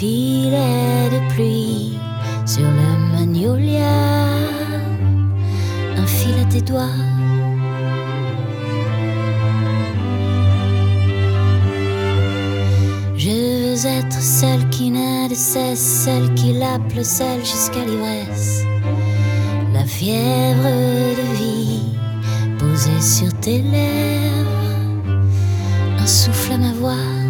filet de pluie sur le magnolia, un fil à tes doigts. Je veux être celle qui n'a de cesse, celle qui lappe le sel jusqu'à l'ivresse. La fièvre de vie posée sur tes lèvres, un souffle à ma voix.